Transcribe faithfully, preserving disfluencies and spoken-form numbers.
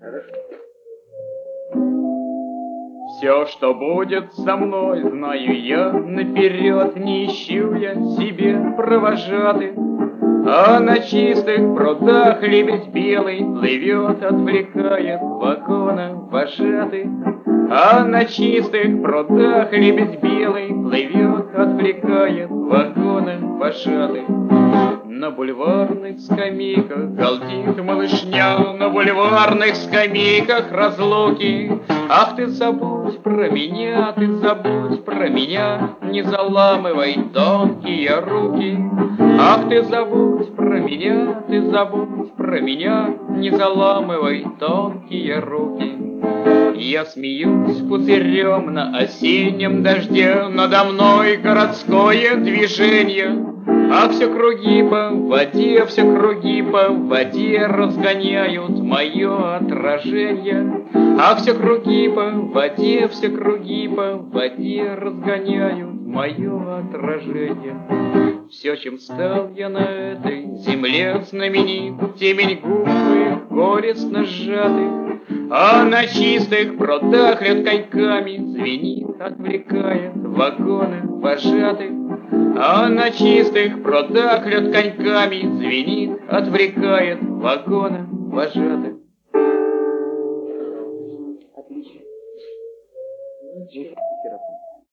Все, что будет со мной, знаю я наперед, не ищу я себе провожатых. А на чистых прудах лебедь белый плывет, отвлекает вагона вожатый. А на чистых прудах лебедь белый плывет, отвлекает вагона вожатый. На бульварных скамейках галдит малышня, на бульварных скамейках разлуки. Ах, ты забудь про меня, ты забудь про меня, не заламывай тонкие руки. Ах, ты забудь про меня, ты забудь про меня, не заламывай тонкие руки. Я смеюсь пузырем на осеннем дожде, надо мной городское движение. А все круги по воде, все круги по воде разгоняют мое отражение. А все круги по воде, все круги по воде разгоняют мое отражение. Все, чем стал я на этой земле знаменит, темень губы горестно сжатых. А на чистых прудах лед коньками звенит, отвлекает вагоны вожатых. А на чистых прудах лед коньками звенит, отвлекает вагоны вожатых. Отлично.